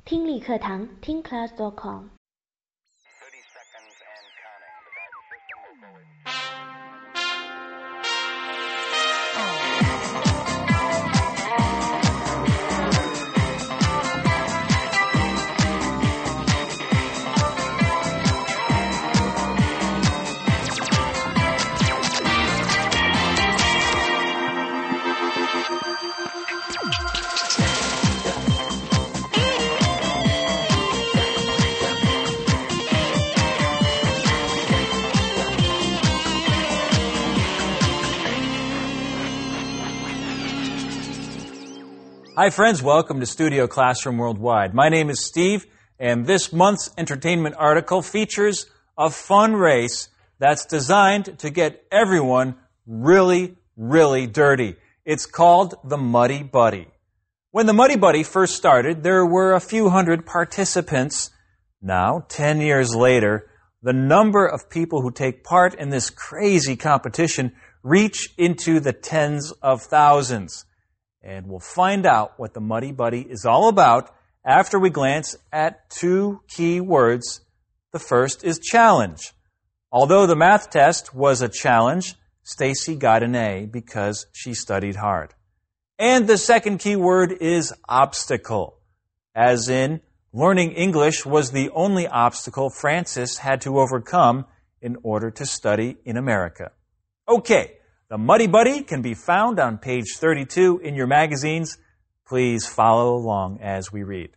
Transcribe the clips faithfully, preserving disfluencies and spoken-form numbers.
听力课堂听 class dot com。 Hi friends, welcome to Studio Classroom Worldwide. My name is Steve, and this month's entertainment article features a fun race that's designed to get everyone really, really dirty. It's called the Muddy Buddy. When the Muddy Buddy first started, there were a few hundred participants. Now, ten years later, the number of people who take part in this crazy competition reach into the tens of thousands. And we'll find out what the Muddy Buddy is all about after we glance at two key words. The first is challenge. Although the math test was a challenge, Stacy got an A because she studied hard. And the second key word is obstacle. As in, learning English was the only obstacle Francis had to overcome in order to study in America. Okay. The Muddy Buddy can be found on page thirty-two in your magazines. Please follow along as we read.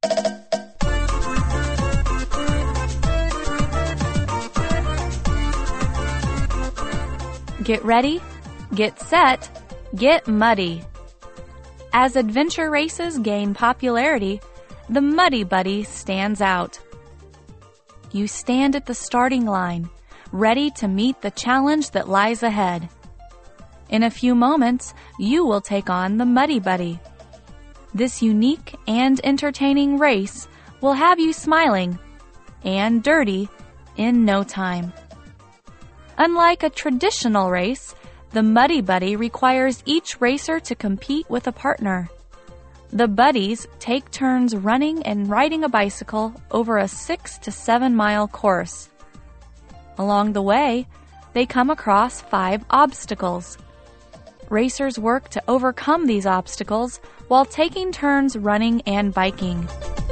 Get ready, get set, get muddy. As adventure races gain popularity, the Muddy Buddy stands out. You stand at the starting line, ready to meet the challenge that lies ahead. In a few moments, you will take on the Muddy Buddy. This unique and entertaining race will have you smiling and dirty in no time. Unlike a traditional race, the Muddy Buddy requires each racer to compete with a partner. The buddies take turns running and riding a bicycle over a six to seven mile course. Along the way, they come across five obstacles. Racers work to overcome these obstacles while taking turns running and biking.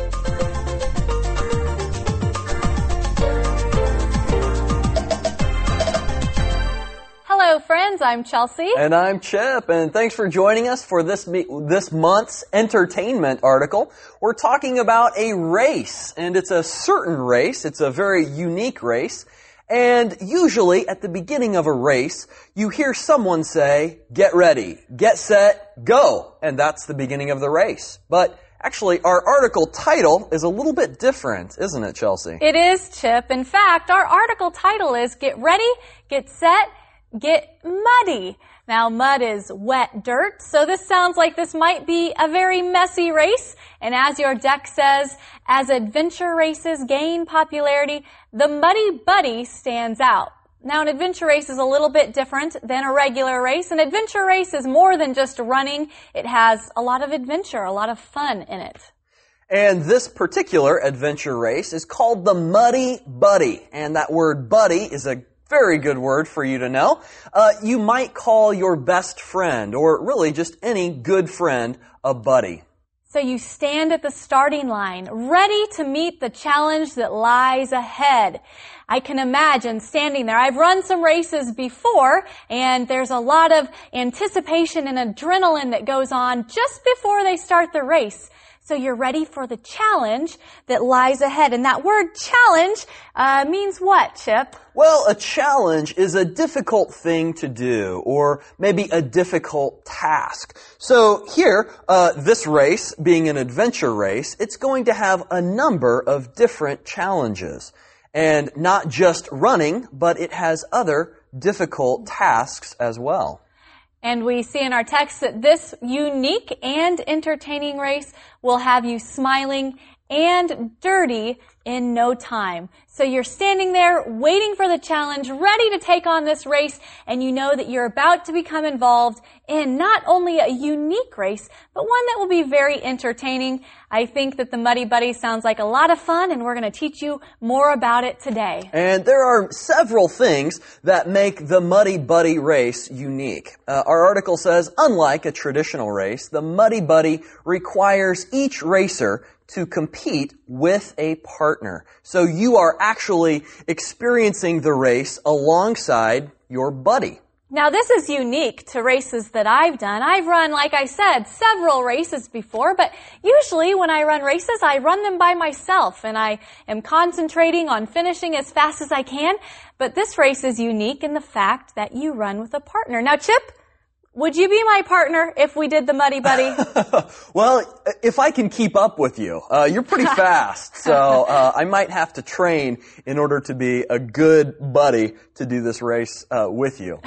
Hello friends, I'm Chelsea. And I'm Chip, and thanks for joining us for this this month's entertainment article. We're talking about a race, and it's a certain race. It's a very unique race. And usually at the beginning of a race, you hear someone say, get ready, get set, go. And that's the beginning of the race. But actually, our article title is a little bit different, isn't it, Chelsea? It is, Chip. In fact, our article title is Get Ready, Get Set, Get Muddy. Now, mud is wet dirt, so this sounds like this might be a very messy race. And as your deck says, as adventure races gain popularity, the Muddy Buddy stands out. Now, an adventure race is a little bit different than a regular race. An adventure race is more than just running. It has a lot of adventure, a lot of fun in it. And this particular adventure race is called the Muddy Buddy. And that word buddy is a very good word for you to know. Uh, you might call your best friend, or really just any good friend, a buddy. So you stand at the starting line, ready to meet the challenge that lies ahead. I can imagine standing there. I've run some races before, and there's a lot of anticipation and adrenaline that goes on just before they start the race. So you're ready for the challenge that lies ahead. And that word challenge uh, means what, Chip? Well, a challenge is a difficult thing to do, or maybe a difficult task. So here, uh, this race, being an adventure race, it's going to have a number of different challenges. And not just running, but it has other difficult tasks as well. And we see in our text that this unique and entertaining race will have you smiling and dirty in no time. So you're standing there waiting for the challenge, ready to take on this race, and you know that you're about to become involved in not only a unique race, but one that will be very entertaining. I think that the Muddy Buddy sounds like a lot of fun, and we're going to teach you more about it today. And there are several things that make the Muddy Buddy race unique. Uh, our article says, unlike a traditional race, the Muddy Buddy requires each racer to compete with a partner. So you are actually experiencing the race alongside your buddy. Now this is unique to races that I've done. I've run, like I said, several races before, but usually when I run races, I run them by myself and I am concentrating on finishing as fast as I can. But this race is unique in the fact that you run with a partner. Now Chip, would you be my partner if we did the Muddy Buddy? Well, if I can keep up with you. Uh, you're pretty fast, so uh, I might have to train in order to be a good buddy to do this race uh, with you.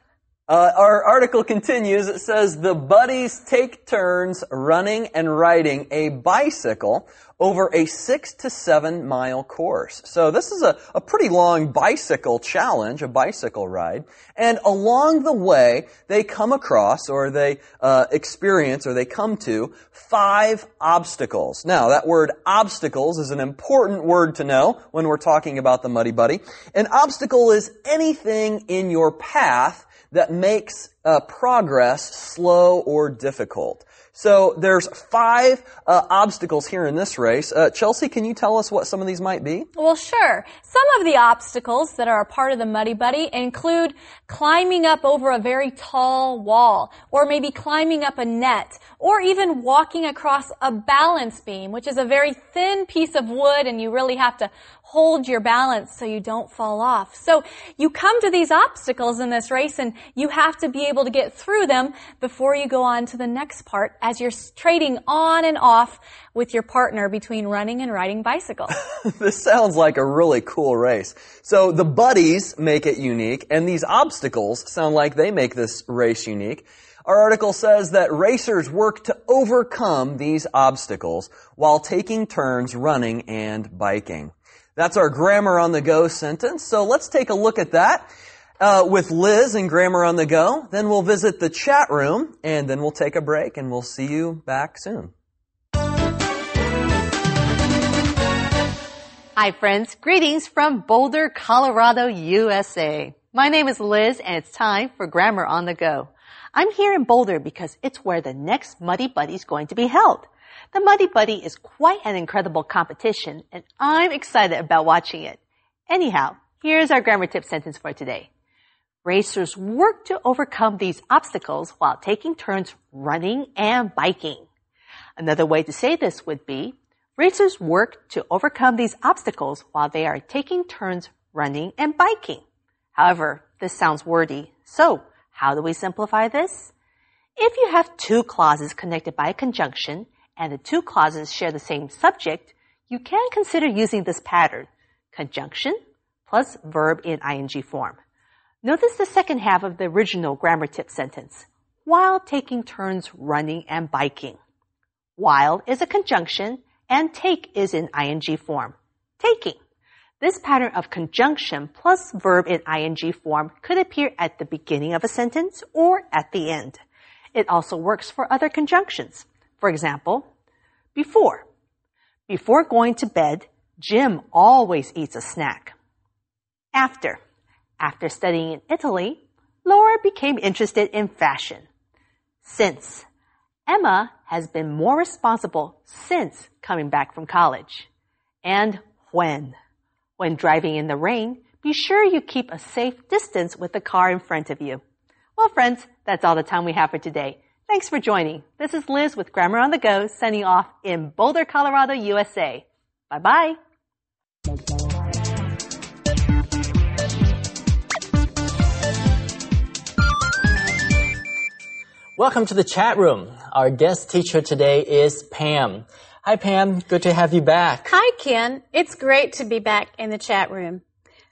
Uh, our article continues. It says, the buddies take turns running and riding a bicycle over a six to seven mile course. So this is a, a pretty long bicycle challenge, a bicycle ride. And along the way, they come across or they uh, experience or they come to five obstacles. Now, that word obstacles is an important word to know when we're talking about the Muddy Buddy. An obstacle is anything in your path that makes uh, progress slow or difficult. So there's five uh, obstacles here in this race. Uh, Chelsea, can you tell us what some of these might be? Well, sure. Some of the obstacles that are a part of the Muddy Buddy include climbing up over a very tall wall, or maybe climbing up a net, or even walking across a balance beam, which is a very thin piece of wood and you really have to hold your balance so you don't fall off. So you come to these obstacles in this race and you have to be able to get through them before you go on to the next part as you're trading on and off with your partner between running and riding bicycle. This sounds like a really cool race. So the buddies make it unique, and these obstacles sound like they make this race unique. Our article says that racers work to overcome these obstacles while taking turns running and biking. That's our Grammar on the Go sentence. So let's take a look at that uh, with Liz and Grammar on the Go. Then we'll visit the chat room, and then we'll take a break, and we'll see you back soon. Hi friends, greetings from Boulder, Colorado, U S A. My name is Liz and it's time for Grammar on the Go. I'm here in Boulder because it's where the next Muddy Buddy is going to be held. The Muddy Buddy is quite an incredible competition and I'm excited about watching it. Anyhow, here's our grammar tip sentence for today. Racers work to overcome these obstacles while taking turns running and biking. Another way to say this would be, racers work to overcome these obstacles while they are taking turns running and biking. However, this sounds wordy. So, how do we simplify this? If you have two clauses connected by a conjunction and the two clauses share the same subject, you can consider using this pattern, conjunction plus verb in ing form. Notice the second half of the original grammar tip sentence, while taking turns running and biking. While is a conjunction and take is in ing form, taking. This pattern of conjunction plus verb in ing form could appear at the beginning of a sentence or at the end. It also works for other conjunctions. For example, before. Before going to bed, Jim always eats a snack. After. After studying in Italy, Laura became interested in fashion. Since. Emma has been more responsible since coming back from college. And when. When driving in the rain, be sure you keep a safe distance with the car in front of you. Well, friends, that's all the time we have for today. Thanks for joining. This is Liz with Grammar on the Go, signing off in Boulder, Colorado, U S A. Bye-bye. Welcome to the chat room. Our guest teacher today is Pam. Hi, Pam. Good to have you back. Hi, Ken. It's great to be back in the chat room.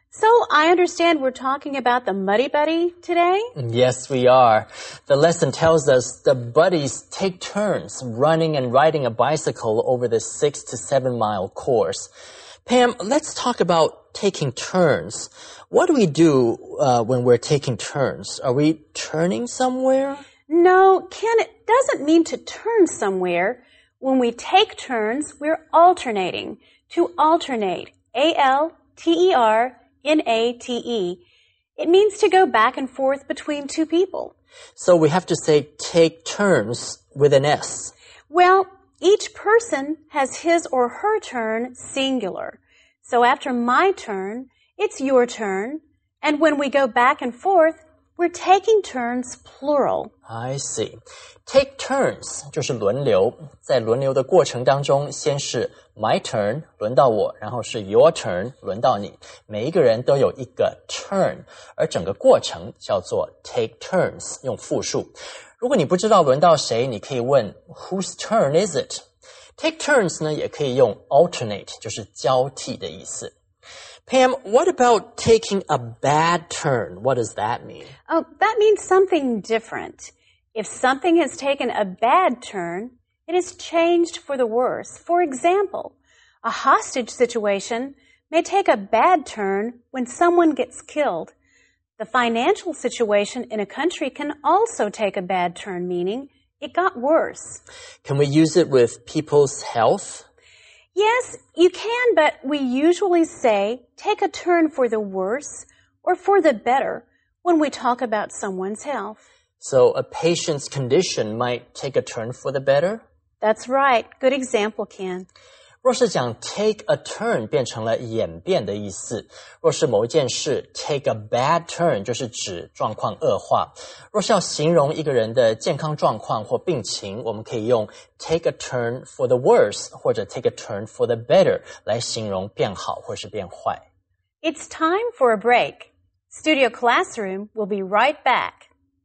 So I understand we're talking about the Muddy Buddy today? Yes, we are. The lesson tells us the buddies take turns running and riding a bicycle over the six to seven mile course. Pam, let's talk about taking turns. What do we do uh, when we're taking turns? Are we turning somewhere? No, Ken, it doesn't mean to turn somewhere. When we take turns, we're alternating. To alternate. A L T E R N A T E. It means to go back and forth between two people. So we have to say take turns with an S. Well, each person has his or her turn singular. So after my turn, it's your turn. And when we go back and forth, we're taking turns plural. I see. Take turns 就是轮流，在轮流的过程当中，先是 my turn 轮到我，然后是 your turn 轮到你。每一个人都有一个 turn， 而整个过程叫做 take turns， 用复数。如果你不知道轮到谁，你可以问 whose turn is it？ Take turns 呢，也可以用 alternate， 就是交替的意思。Pam, what about taking a bad turn? What does that mean? Oh, that means something different. If something has taken a bad turn, it is changed for the worse. For example, a hostage situation may take a bad turn when someone gets killed. The financial situation in a country can also take a bad turn, meaning it got worse. Can we use it with people's health? Yes, you can, but we usually say take a turn for the worse or for the better when we talk about someone's health. So a patient's condition might take a turn for the better? That's right. Good example, Ken. 若是讲 take a turn 变成了演变的意思，若是某一件事 take a bad turn 就是指状况恶化。若是要形容一个人的健康状况或病情，我们可以用 take a turn for the worse 或者 take a turn for the better 来形容变好或是变坏。 It's time for a break. Studio Classroom will be right back.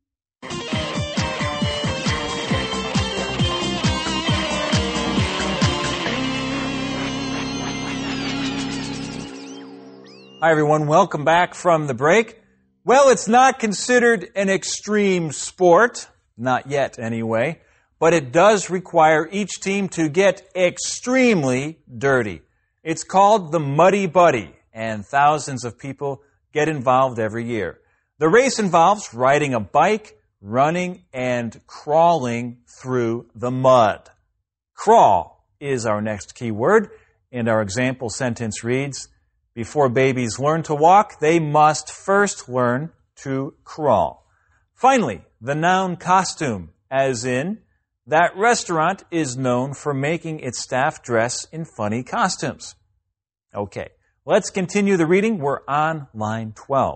Hi, everyone. Welcome back from the break. Well, it's not considered an extreme sport, not yet anyway, but it does require each team to get extremely dirty. It's called the Muddy Buddy, and thousands of people get involved every year. The race involves riding a bike, running, and crawling through the mud. Crawl is our next key word, and our example sentence reads, Before babies learn to walk, they must first learn to crawl. Finally, the noun costume, as in, that restaurant is known for making its staff dress in funny costumes. Okay, let's continue the reading. We're on line twelve.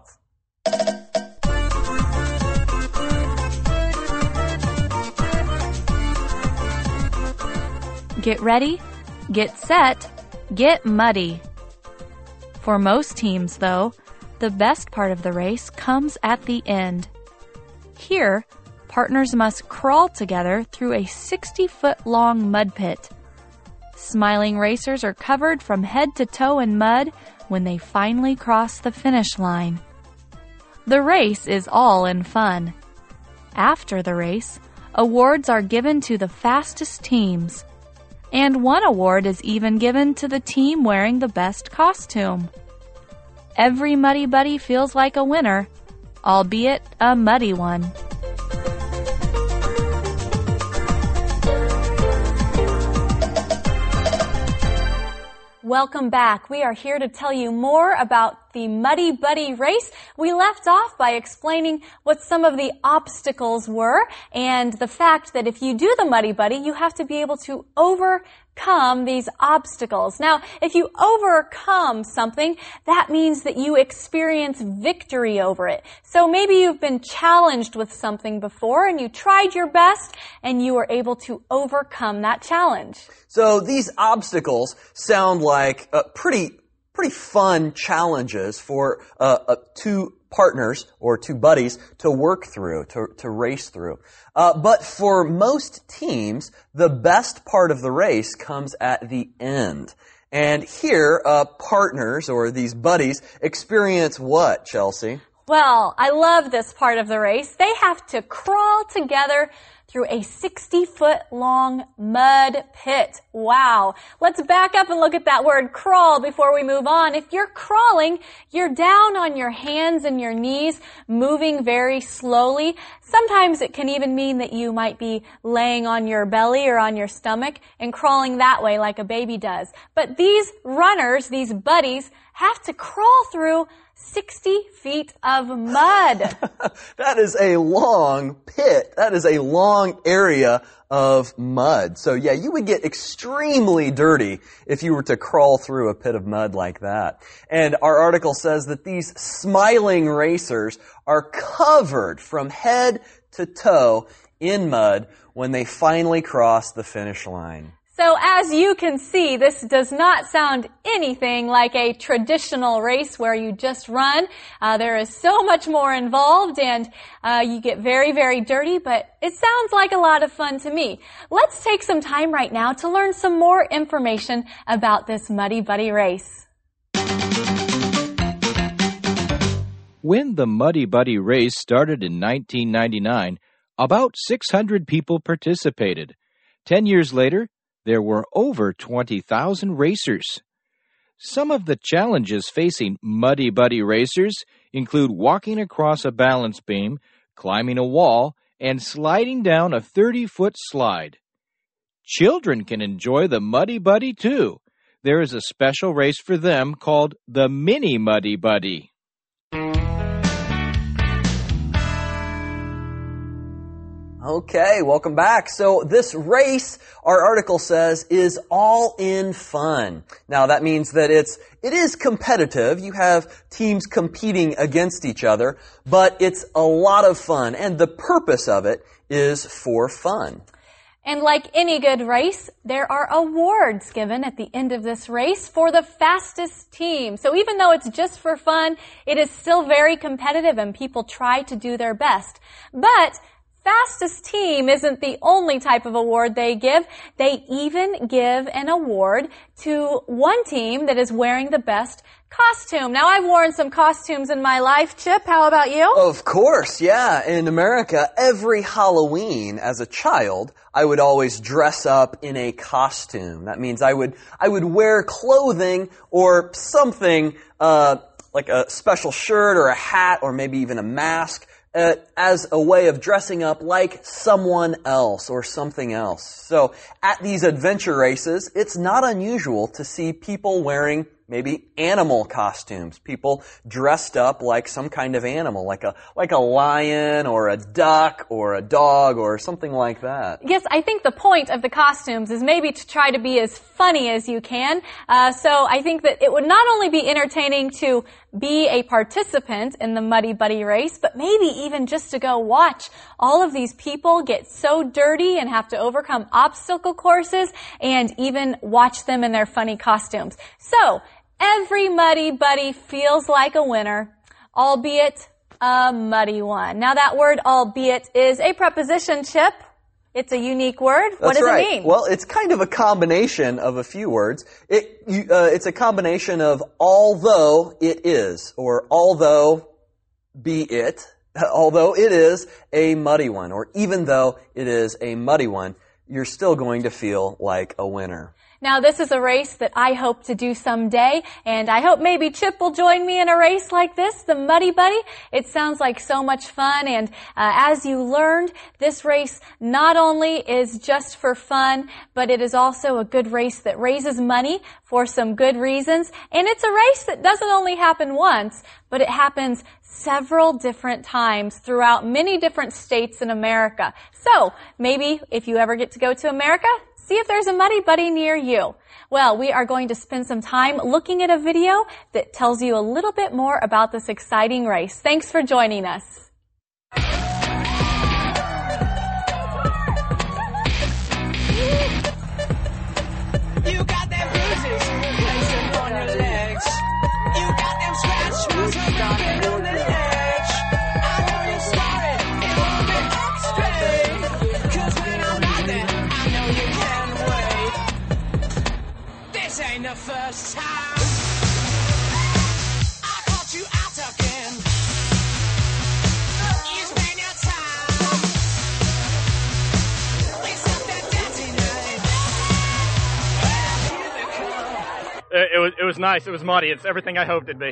Get ready, get set, get muddy. For most teams, though, the best part of the race comes at the end. Here, partners must crawl together through a sixty-foot-long mud pit. Smiling racers are covered from head to toe in mud when they finally cross the finish line. The race is all in fun. After the race, awards are given to the fastest teams. And one award is even given to the team wearing the best costume. Every Muddy Buddy feels like a winner, albeit a muddy one. Welcome back. We are here to tell you more about the Muddy Buddy race. We left off by explaining what some of the obstacles were and the fact that if you do the Muddy Buddy, you have to be able to overcome these obstacles. Now, if you overcome something, that means that you experience victory over it. So maybe you've been challenged with something before and you tried your best and you were able to overcome that challenge. So these obstacles sound like uh, pretty pretty fun challenges for uh, uh, two partners or two buddies to work through, to, to race through. Uh, but for most teams, the best part of the race comes at the end. And here, uh, partners, or these buddies, experience what, Chelsea? Well, I love this part of the race. They have to crawl together through a sixty-foot long mud pit. Wow. Let's back up and look at that word crawl before we move on. If you're crawling, you're down on your hands and your knees, moving very slowly. Sometimes it can even mean that you might be laying on your belly or on your stomach and crawling that way like a baby does. But these runners, these buddies, have to crawl through sixty feet of mud. That is a long pit. That is a long area of mud. So yeah, you would get extremely dirty if you were to crawl through a pit of mud like that. And our article says that these smiling racers are covered from head to toe in mud when they finally cross the finish line. So as you can see, this does not sound anything like a traditional race where you just run. Uh, there is so much more involved, and uh, you get very, very dirty, but it sounds like a lot of fun to me. Let's take some time right now to learn some more information about this Muddy Buddy race. When the Muddy Buddy race started in nineteen ninety-nine, about six hundred people participated. Ten years later, there were over twenty thousand racers. Some of the challenges facing Muddy Buddy racers include walking across a balance beam, climbing a wall, and sliding down a thirty-foot slide. Children can enjoy the Muddy Buddy too. There is a special race for them called the Mini Muddy Buddy. Okay, welcome back. So this race, our article says, is all in fun. Now that means that it's, it is competitive. You have teams competing against each other, but it's a lot of fun, and the purpose of it is for fun. And like any good race, there are awards given at the end of this race for the fastest team. So even though it's just for fun, it is still very competitive and people try to do their best. But fastest team isn't the only type of award they give. They even give an award to one team that is wearing the best costume. Now, I've worn some costumes in my life. Chip, how about you? Of course, yeah. In America, every Halloween as a child, I would always dress up in a costume. That means I would I would wear clothing or something uh, like a special shirt or a hat or maybe even a mask Uh, as a way of dressing up like someone else or something else. So at these adventure races, it's not unusual to see people wearing maybe animal costumes, people dressed up like some kind of animal, like a like a lion or a duck or a dog or something like that. Yes, I think the point of the costumes is maybe to try to be as funny as you can. Uh, so I think that it would not only be entertaining to be a participant in the Muddy Buddy race, but maybe even just to go watch all of these people get so dirty and have to overcome obstacle courses and even watch them in their funny costumes. So, every Muddy Buddy feels like a winner, albeit a muddy one. Now that word albeit is a preposition, Chip. It's a unique word. That's what does right. it mean? Well, it's kind of a combination of a few words. It, you, uh, it's a combination of although it is, or although be it, although it is a muddy one, or even though it is a muddy one, you're still going to feel like a winner. Now, this is a race that I hope to do someday, and I hope maybe Chip will join me in a race like this, the Muddy Buddy. It sounds like so much fun, and uh, as you learned, this race not only is just for fun, but it is also a good race that raises money for some good reasons, and it's a race that doesn't only happen once, but it happens several different times throughout many different states in America. So, maybe if you ever get to go to America, see if there's a Muddy Buddy near you. Well, we are going to spend some time looking at a video that tells you a little bit more about this exciting race. Thanks for joining us. You got them bruises, place them on your legs. You got them scratch marks right on the edge. I know you're sorry, it won't be up straight. 'Cause when I'm out there, I know you can't wait. this ain't the first time I caught you out again. You spend your time with something dirty name. It, it was it was nice. It was muddy. It's everything I hoped it'd be.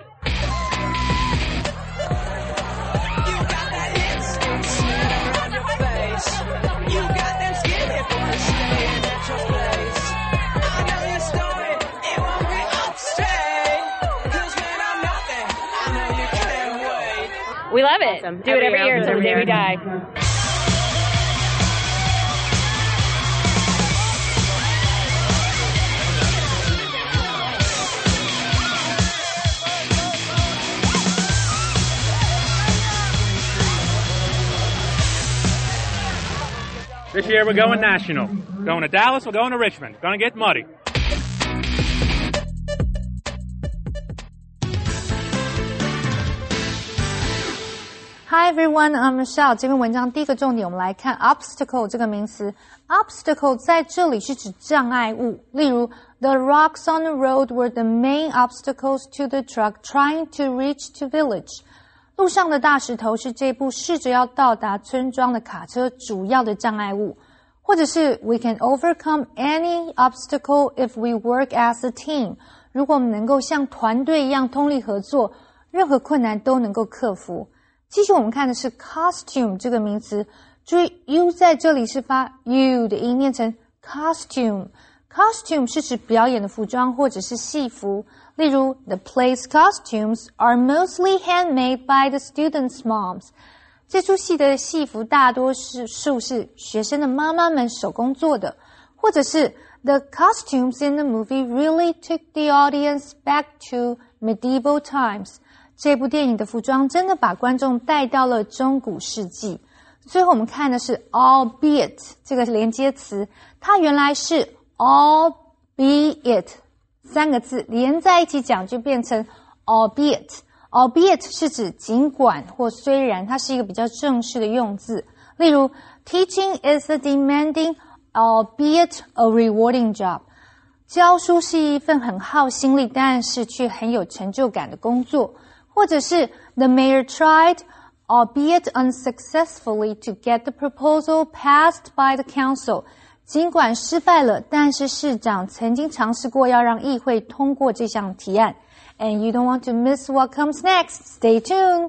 You got them skinny boys staying at your place. I know your story, it won't be up straight. Cause when I'm not there, I know you can't wait. We love it. Do it every year until the day we die. This year we're going national. Going to Dallas, we're going to Richmond. Gonna get muddy. Hi everyone, I'm Michelle. 这篇文章第一个重点，我们来看 obstacle 这个名词。obstacle 在这里是指障碍物，例如 the rocks on the road were the main obstacles to the truck trying to reach to village. 路上的大石头是这部试着要到达村庄的卡车主要的障碍物，或者是 we can overcome any obstacle if we work as a team. 如果我们能够像团队一样通力合作，任何困难都能够克服。继续我们看的是 costume 这个名词，注意 u 在这里是发 u 的音，念成 costume。costume 是指表演的服装或者是戏服，例如 the play's costumes are mostly handmade by the students' moms. 这出戏的戏服大多是数是学生的妈妈们手工做的，或者是 the costumes in the movie really took the audience back to medieval times. 这部电影的服装真的把观众带到了中古世纪。最后我们看的是 albeit 这个连接词，它原来是 albeit 三个字连在一起讲就变成 albeit。 albeit 是指尽管或虽然，它是一个比较正式的用字。例如 teaching is a demanding albeit a rewarding job. 教书是一份很耗心力但是却很有成就感的工作。或者是 the mayor tried albeit unsuccessfully to get the proposal passed by the council. 尽管失败了，但是市长曾经尝试过要让议会通过这项提案。And you don't want to miss what comes next. Stay tuned.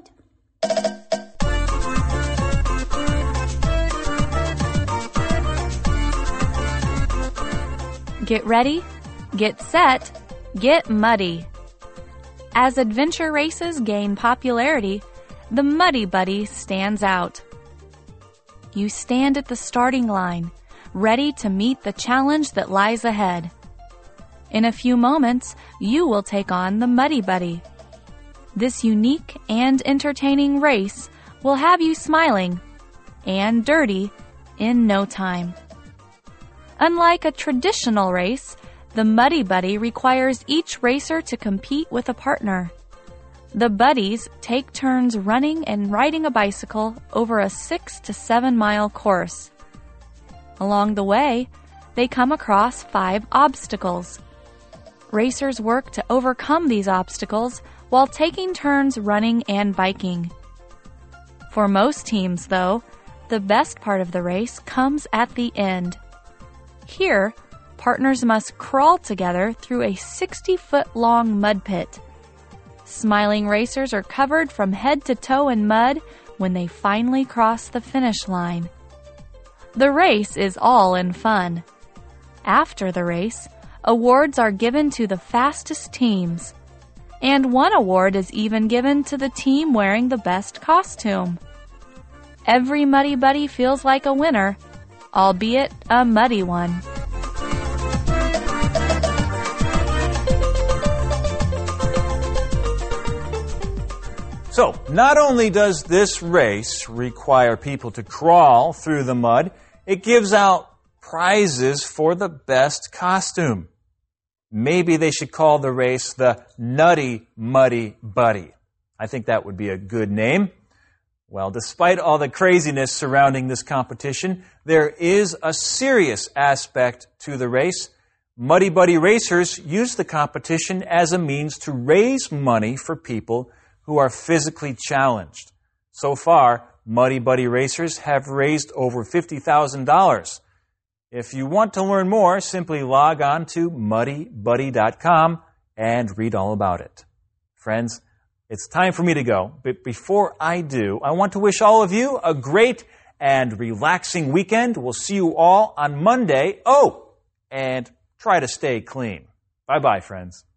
Get ready, get set, get muddy. As adventure races gain popularity, the Muddy Buddy stands out. You stand at the starting line, ready to meet the challenge that lies ahead. In a few moments, you will take on the Muddy Buddy. This unique and entertaining race will have you smiling and dirty in no time. Unlike a traditional race, the Muddy Buddy requires each racer to compete with a partner. The buddies take turns running and riding a bicycle over a six to seven mile course. Along the way, they come across five obstacles. Racers work to overcome these obstacles while taking turns running and biking. For most teams, though, the best part of the race comes at the end. Here, partners must crawl together through a sixty-foot-long mud pit. Smiling racers are covered from head to toe in mud when they finally cross the finish line. The race is all in fun. After the race, awards are given to the fastest teams. And one award is even given to the team wearing the best costume. Every Muddy Buddy feels like a winner, albeit a muddy one. So, not only does this race require people to crawl through the mud, it gives out prizes for the best costume. Maybe they should call the race the Nutty Muddy Buddy. I think that would be a good name. Well, despite all the craziness surrounding this competition, there is a serious aspect to the race. Muddy Buddy Racers use the competition as a means to raise money for people who are physically challenged. So far, Muddy Buddy Racers have raised over fifty thousand dollars. If you want to learn more, simply log on to muddy buddy dot com and read all about it. Friends, it's time for me to go, but before I do, I want to wish all of you a great and relaxing weekend. We'll see you all on Monday. Oh, and try to stay clean. Bye-bye, friends.